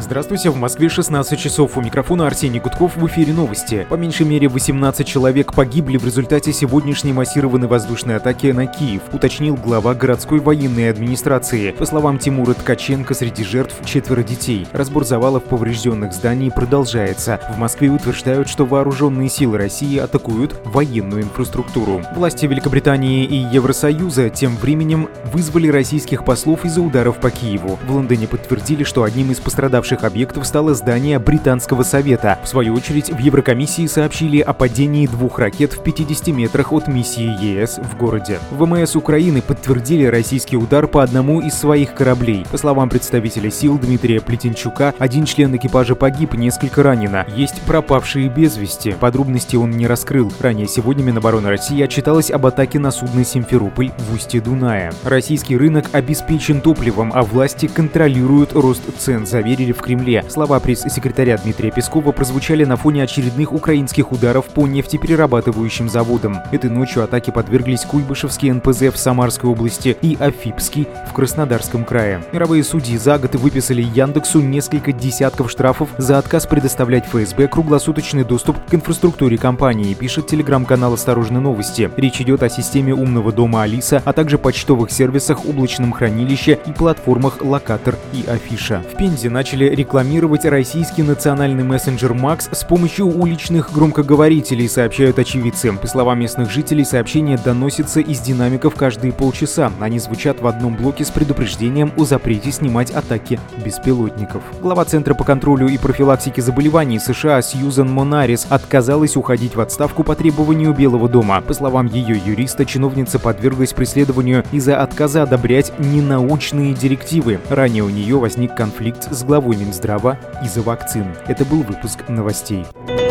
Здравствуйте, в Москве 16 часов. У микрофона Арсений Гудков, в эфире новости. По меньшей мере 18 человек погибли в результате сегодняшней массированной воздушной атаки на Киев, уточнил глава городской военной администрации. По словам Тимура Ткаченко, среди жертв 4 детей. Разбор завалов поврежденных зданий продолжается. В Москве утверждают, что вооруженные силы России атакуют военную инфраструктуру. Власти Великобритании и Евросоюза тем временем вызвали российских послов из-за ударов по Киеву. В Лондоне подтвердили, что одним из пострадавших объектов стало здание Британского совета. В свою очередь, в Еврокомиссии сообщили о падении 2 ракет в 50 метрах от миссии ЕС в городе. ВМС Украины подтвердили российский удар по одному из своих кораблей. По словам представителя сил Дмитрия Плетенчука, 1 член экипажа погиб, несколько ранено. Есть пропавшие без вести. Подробности он не раскрыл. Ранее сегодня Минобороны России отчиталась об атаке на судно «Симферополь» в устье Дуная. Российский рынок обеспечен топливом, а власти контролируют рост цен, заверили в Кремле. Слова пресс-секретаря Дмитрия Пескова прозвучали на фоне очередных украинских ударов по нефтеперерабатывающим заводам. Этой ночью атаке подверглись Куйбышевский НПЗ в Самарской области и Афипский в Краснодарском крае. Мировые судьи за год выписали Яндексу несколько десятков штрафов за отказ предоставлять ФСБ круглосуточный доступ к инфраструктуре компании, пишет телеграм-канал «Осторожно новости». Речь идет о системе умного дома Алиса, а также почтовых сервисах, облачном хранилище и платформах Локатор и Афиша. В Пензе начали рекламировать российский национальный мессенджер Макс с помощью уличных громкоговорителей, сообщают очевидцы. По словам местных жителей, сообщения доносятся из динамиков каждые полчаса. Они звучат в одном блоке с предупреждением о запрете снимать атаки беспилотников. Глава Центра по контролю и профилактике заболеваний США Сьюзан Монарис отказалась уходить в отставку по требованию Белого дома. По словам ее юриста, чиновница подверглась преследованию из-за отказа одобрять ненаучные директивы. Ранее у нее возник конфликт с главой Минздрава из-за вакцин. Это был выпуск новостей.